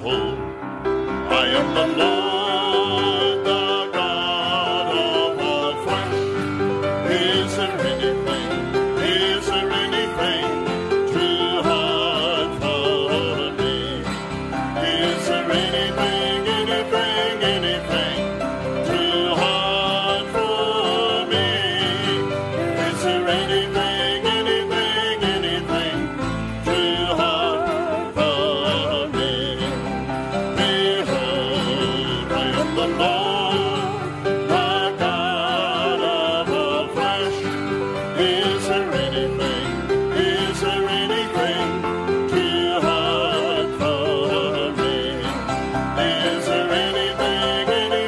Behold, I am the Lord, the God of all flesh. Is there anything too hard for me? Is there anything too hard for me? Is there anything too hard for me? Behold, I am the Lord, the God of all flesh. Is there anything too hard for me? Is there anything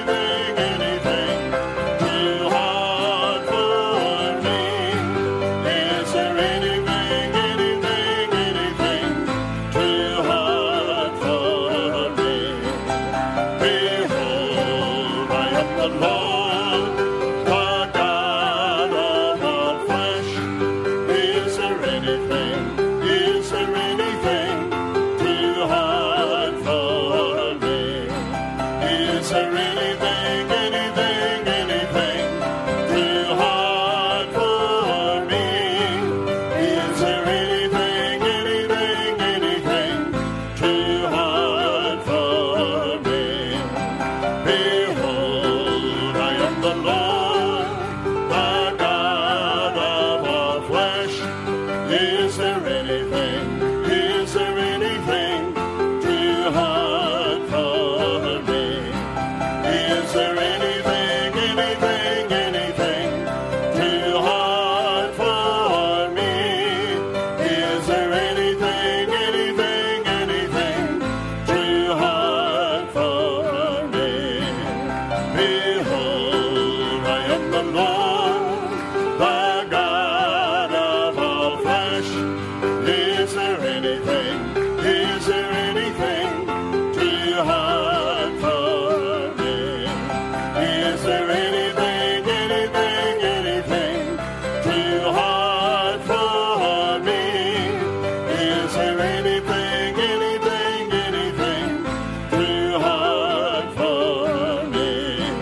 too hard for me? Is there anything too hard for me? Behold, I am the Lord, the God of all flesh. Is there anything too hard for me? Is there anything too hard for me? Is there anything too hard for me? Behold, I am the Lord, the God of all flesh. Is there anything too hard for me? Is there anything too hard for me? Is there anything too hard for me? Behold, I am the Lord, the God of all flesh. Is there anything too hard for me? Is there anything too hard for me? Is there anything too hard for me?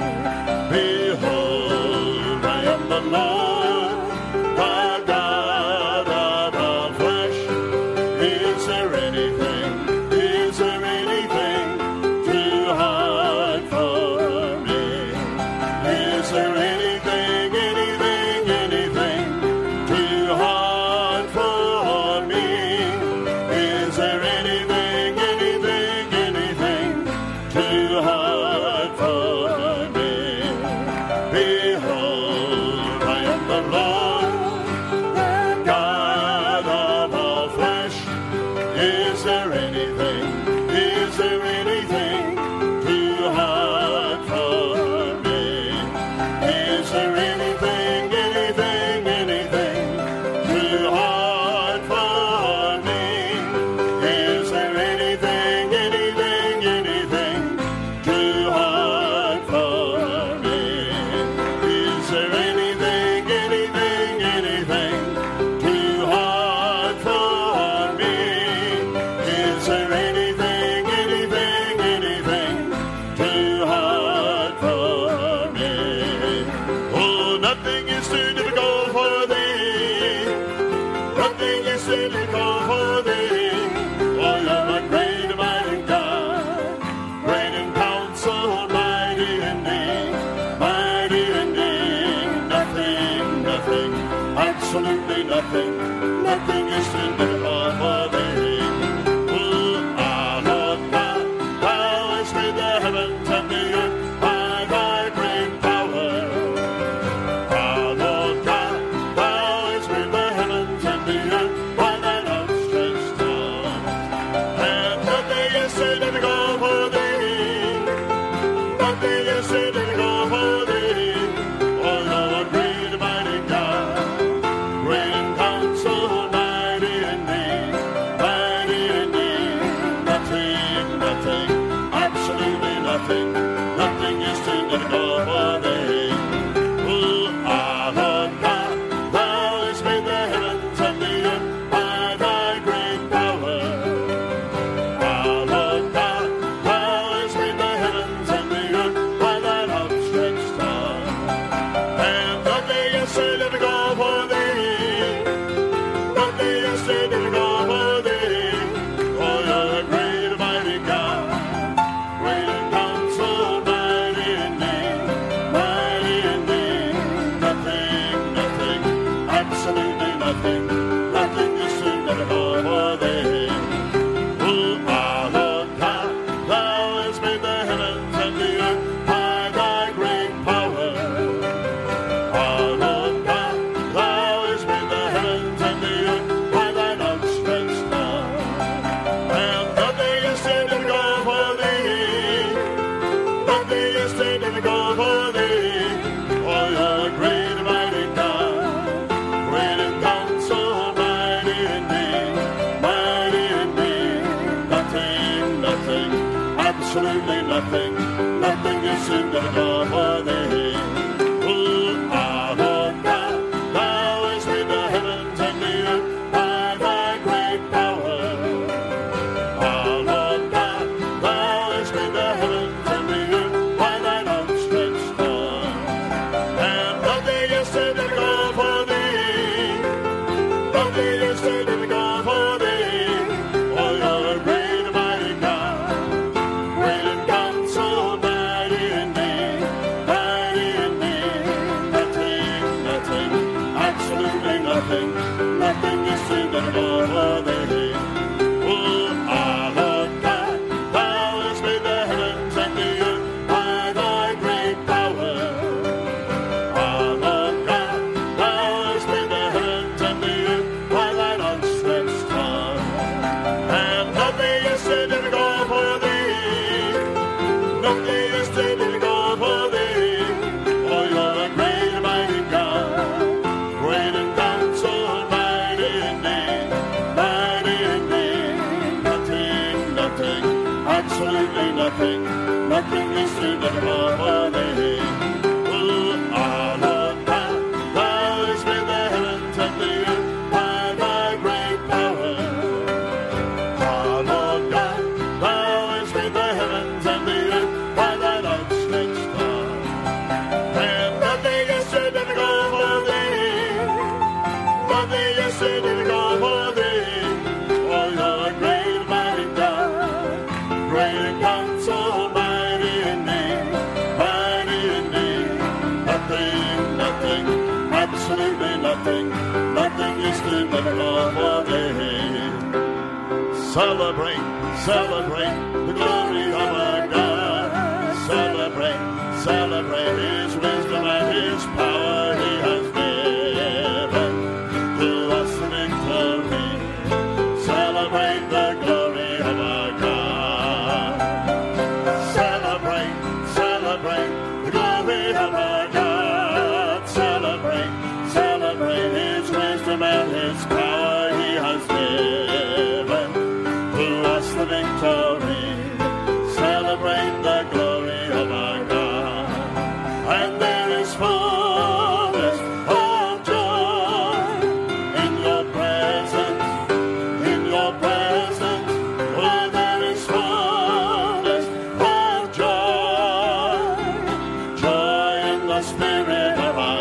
Behold, I am the Lord, the God of all flesh. Is there anything too hard for me? Is there anything too hard for me? Is there anything too hard for me? Behold, I am the Lord, the God of all flesh. Is there anything too hard for me? Is there anything too hard for me? Is there anything too hard for me? Is there anything too hard for me? Is there absolutely nothing, nothing is too difficult for thee. Oh, our Lord God, thou hast made the heavens and the earth by thy great power. Our Lord God, thou hast made the heavens and the earth by thine outstretched arm. And nothing is too difficult for thee, nothing is too difficult for thee. Oh, you're a great and mighty God, great in counsel, mighty in name, mighty in name. Nothing, nothing, absolutely nothing, nothing is too difficult for thee. Oh, our Lord God, thou hast made the heavens and the earth by thy great power. Our Lord God, thou hast made the heavens and the earth by thine outstretched arm. And nothing is too difficult for thee, nothing is too difficult for thee. Oh, you're a great and mighty God, great in counsel, mighty in name, mighty in name. Nothing, nothing, absolutely nothing, nothing is too difficult for thee. Oh, our Lord God, thou hast made the heavens and the earth by thy great power. Our Lord God, thou hast made the heavens and the earth by thine outstretched arm. And nothing is too difficult for thee, nothing is too difficult for thee. Oh, you're a great and mighty God, great in counsel, mighty in name, mighty in name. Nothing, nothing, absolutely nothing, nothing is too difficult for thee. Celebrate, celebrate the glory of our God. Celebrate, celebrate his wisdom and his power he has given to us the victory. Celebrate the glory of our God. Celebrate, celebrate the glory of our God. Celebrate, celebrate his wisdom and his power he has given to us the victory. Celebrate the glory of our God. And there is fullness of joy in your presence, in your presence. Oh, there is fullness of joy, joy in the Spirit of our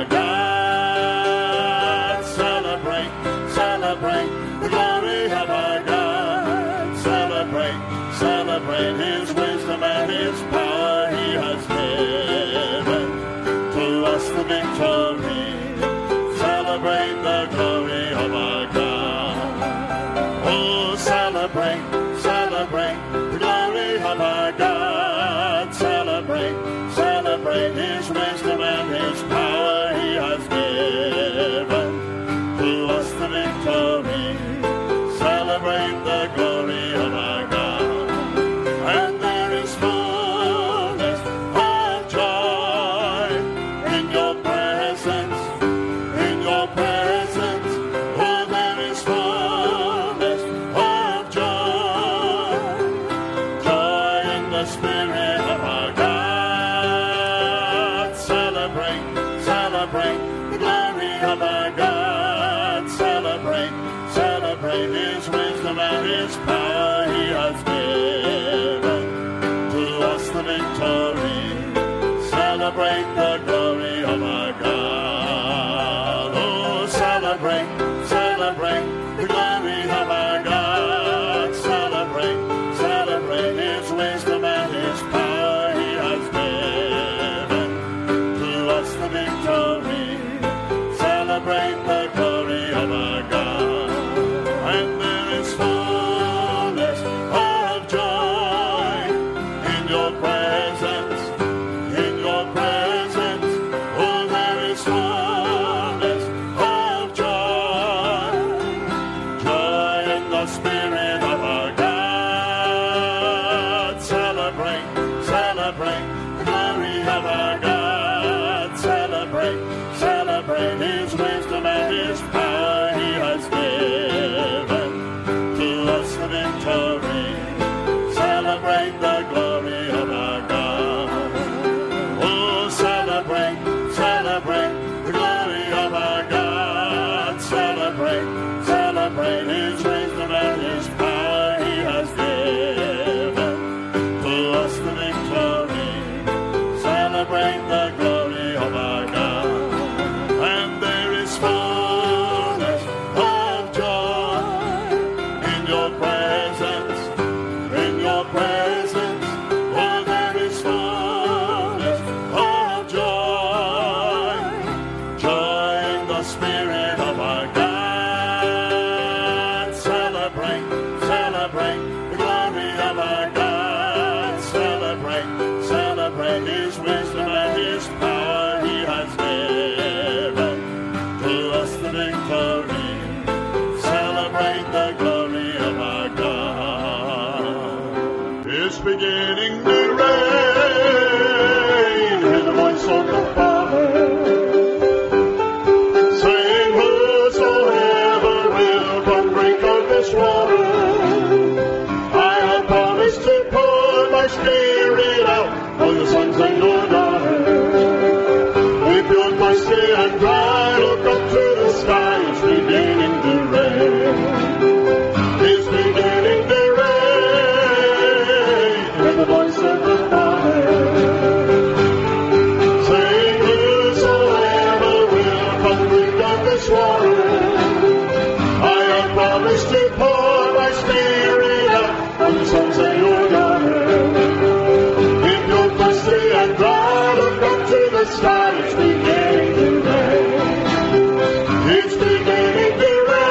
God. Celebrate, celebrate the glory of our God. Celebrate, celebrate his wisdom and his power he has given to us the victory. Celebrate the glory of our God. Oh, celebrate, celebrate the glory of our God. Celebrate, celebrate his wisdom and his power he has given to us the victory. Celebrate the glory of our God. And there is fullness of joy in your presence, in your presence. Oh, there is fullness of joy, joy in the Spirit of our God. Celebrate, celebrate the glory of our God. Celebrate, celebrate his wisdom and his power he has given to us the victory. Celebrate the glory of our God. Oh, celebrate, celebrate the glory of our God. Celebrate, celebrate his wisdom and his power It's beginning to rain. Hear the voice of the Father saying, whosoever will come drink of this water, I have promised to pour my Spirit out on the sons and your daughters. If you're thirsty and dry, look up to the sky. It's beginning to rain. It's beginning to rain. Hear the voice of the Father saying, whosoever will come drink of this water, I have promised to pour my Spirit out on the sons and your daughters. If you're thirsty and dry, look up to the sky. It's beginning to rain. It's beginning to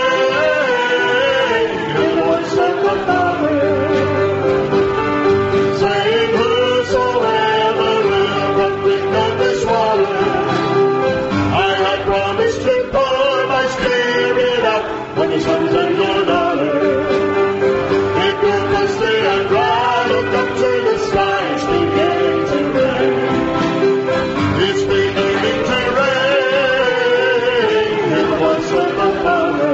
rain. Hear the voice of the Father saying, whosoever will come drink of this water, I have promised to pour my Spirit out on the sons and your daughters. If you're thirsty and dry, look up to the sky. It's beginning to rain. It's beginning to rain. Hear the voice of the Father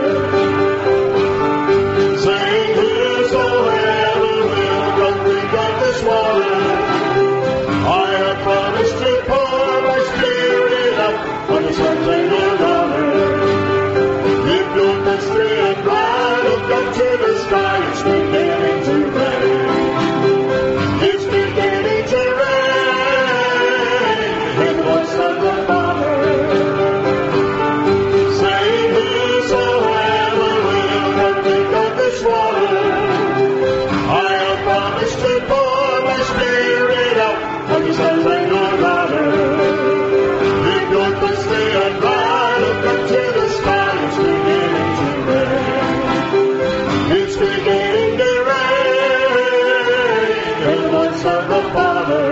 saying, whosoever will come drink of this water, I have promised to pour my Spirit out on the sons and your daughters. If you're thirsty and dry, look up to the sky. It's beginning to rain. It's beginning to rain. Hear the voice of the Father saying, whosoever will come drink of this water, I have promised to pour my Spirit out on the sons and your daughters. If you're thirsty and dry, look up to the sky. It's beginning to rain. It's beginning to rain. Hear the voice of the Father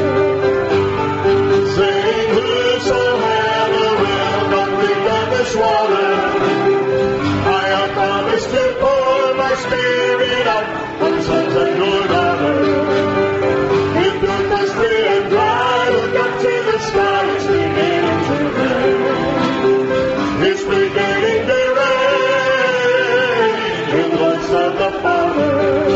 saying, whosoever will come drink of this water, I have promised to pour my Spirit out on the sons and your daughters. If you're thirsty and dry, look up to the sky. It's beginning to rain. It's beginning to rain. Hear the voice of the Father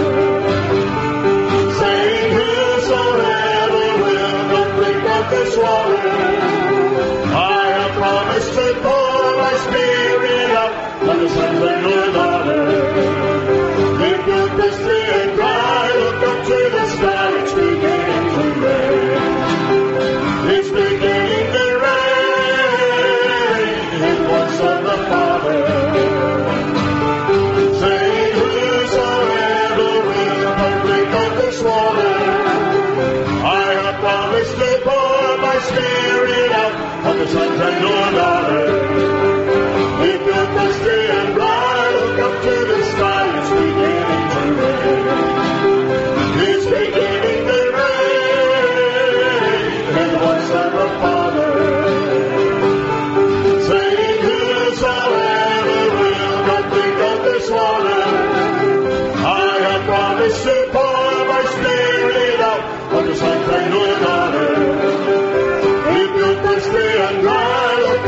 saying, whosoever will come drink of this water, I have promised to pour my Spirit out on the sons and your daughters. If you're thirsty and dry, look up to the sky. It's beginning to rain. It's beginning to rain. Hear the voice of the Father saying, whosoever will come drink of this water, I have promised to pour my Spirit out on the sons and your daughters. If you're thirsty and dry, look up to the sky. It's beginning to rain. It's beginning to rain. Hear the voice of the Father saying, whosoever will come drink of this water, I have promised to pour my Spirit out on the sons and your daughters. If you're thirsty and dry, look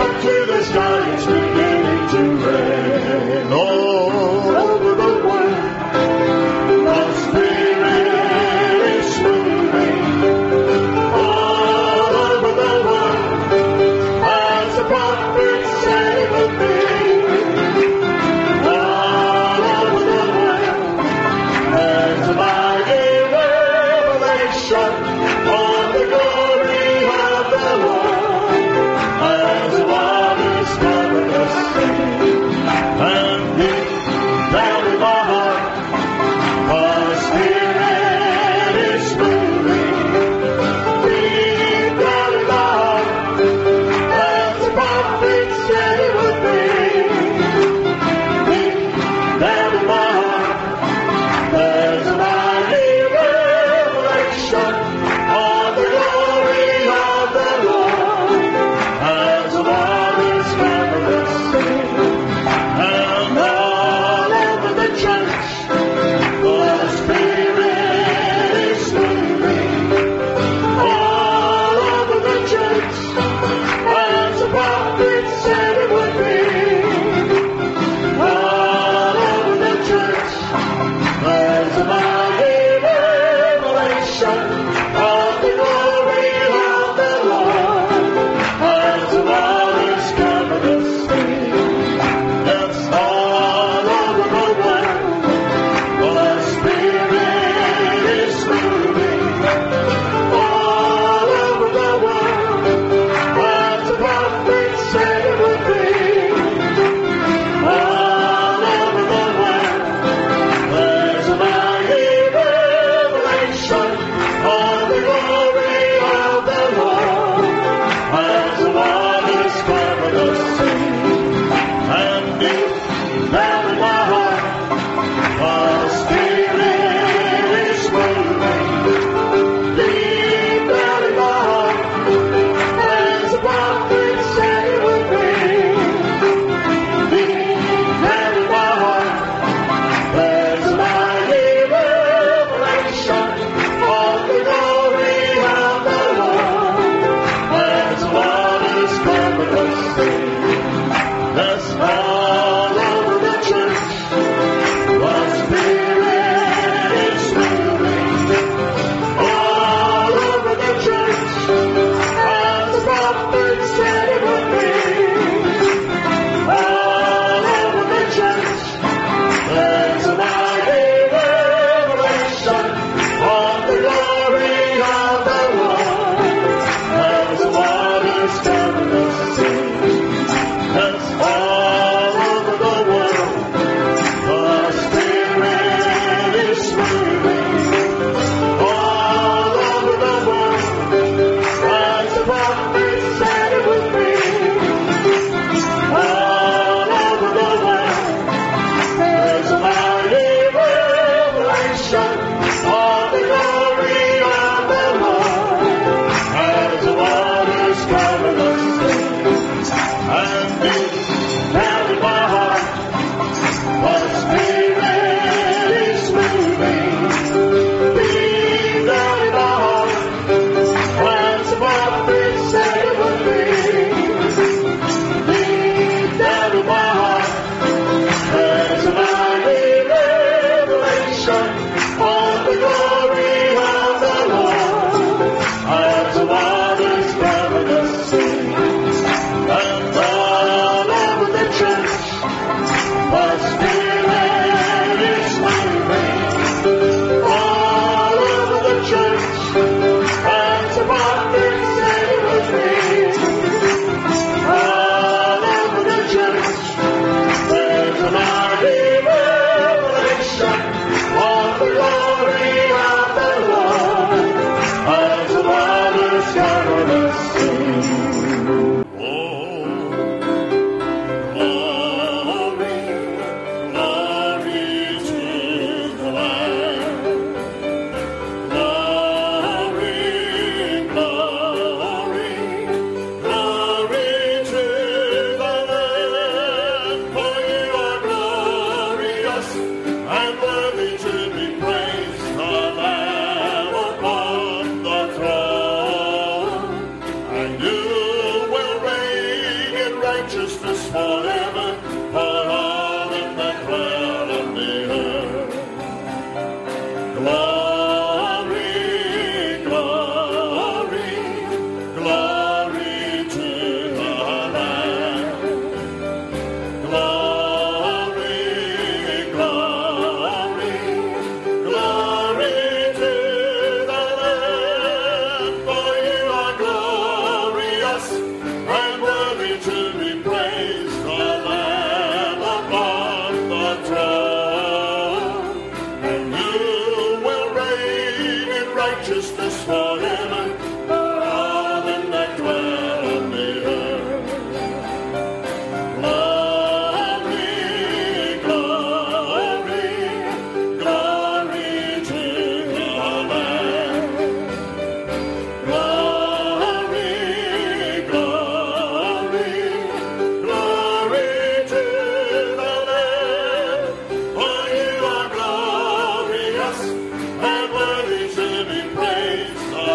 And worthy to be praised.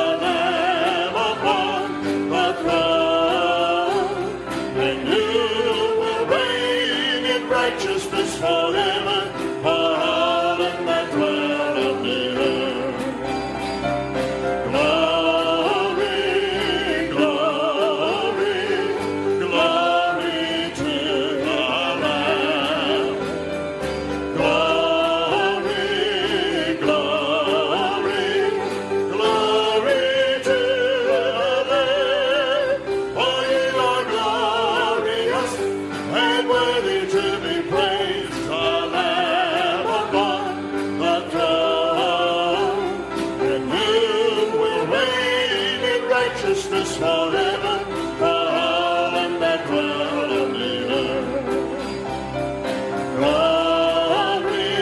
for heaven, for all them that dwell on the earth. Glory,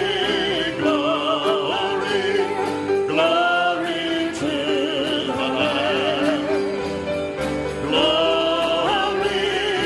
glory, glory to the Lamb. Glory,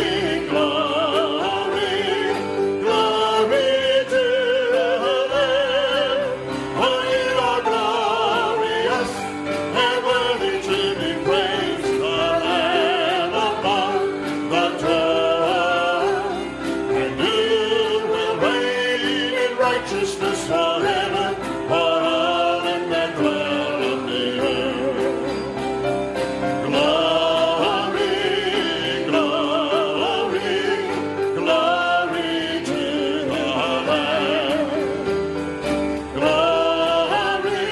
glory, glory to the Lamb. For you are glorious and worthy to be praised, the Lamb upon the throne. And you will reign in righteousness forever, for all them that dwell on the earth. Glory, glory, glory to the Lamb. Glory,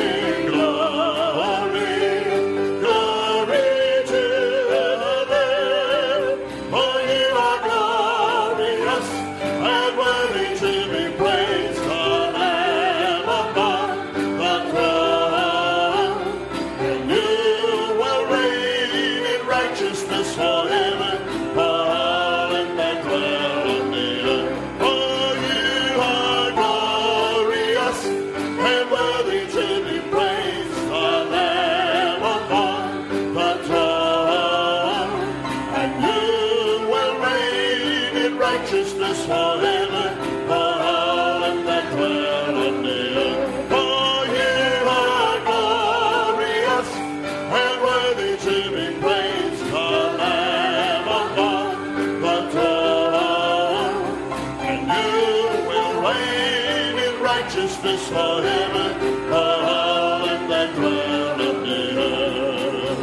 glory, glory to the Lamb. For you are glorious and worthy to be praised, the Lamb upon the throne. And you will reign in righteousness forever, for all them that dwell on the earth. For you are glorious and worthy to be praised, the Lamb upon the throne. And you will reign in righteousness forever, for all them that dwell on the earth. For you are glorious and worthy to be praised, the Lamb upon the throne. And you will reign in righteousness forever, for all them that dwell on the earth.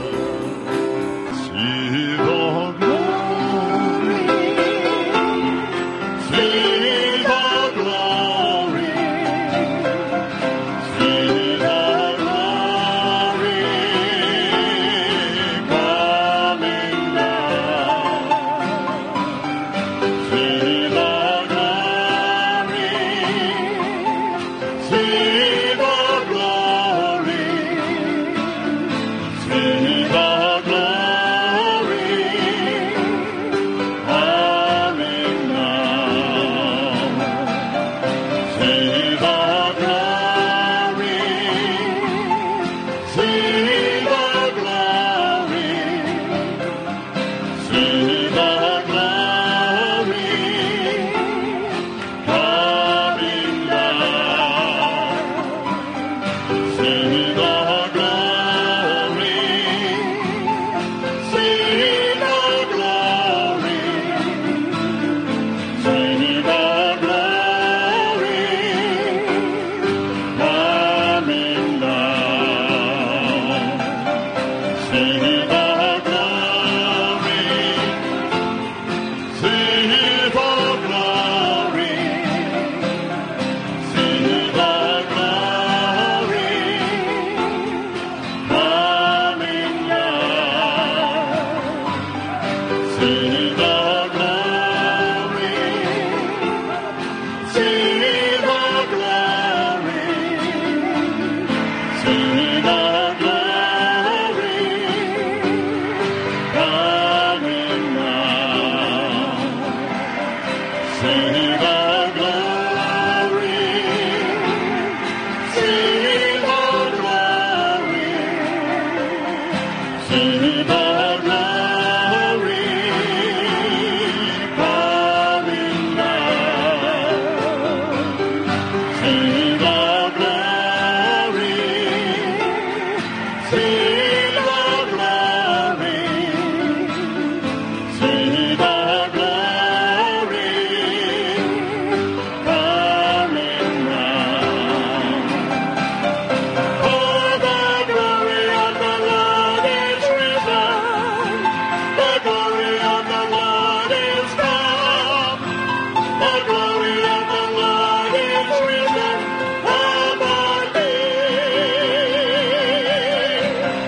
See the glory, see the glory, see the glory coming down. See the glory, see the glory, see the glory coming down. See the glory, see the glory, see the glory coming down. See the glory, see the glory, see the glory coming down. See the glory, see the glory, see the glory coming down. See the glory, see the glory, see the glory coming down. See the glory, see the glory, see the glory coming down. See the glory, see the glory, see the glory coming down. For the glory of the Lord is risen, the glory of the Lord is come, the glory of the Lord is risen upon thee.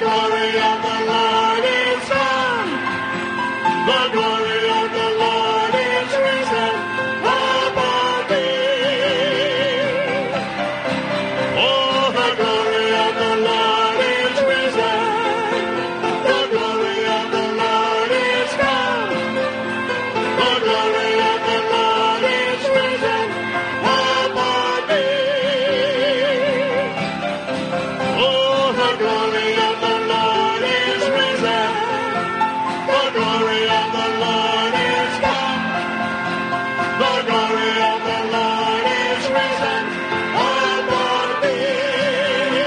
glory of the Lord is come. The glory of the Lord is risen above thee. Oh, the glory of the Lord is risen. The glory of the Lord is come. The glory of the Lord is risen above thee. Oh, the glory of the Lord is risen. The glory of the Lord is come. The glory of the Lord is risen above thee.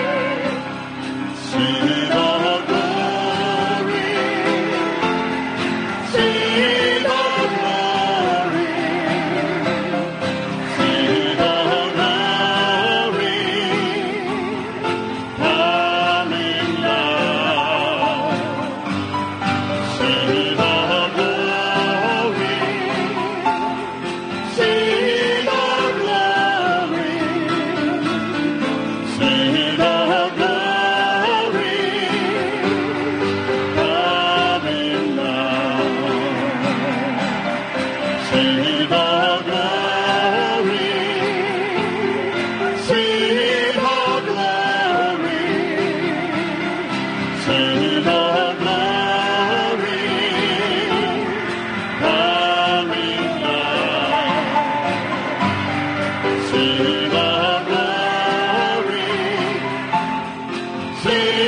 See the glory. See the glory. See the glory. Coming now. See the glory. See the glory. See the glory. Coming now. See the glory. See the glory. See the glory. Coming now. See the glory. See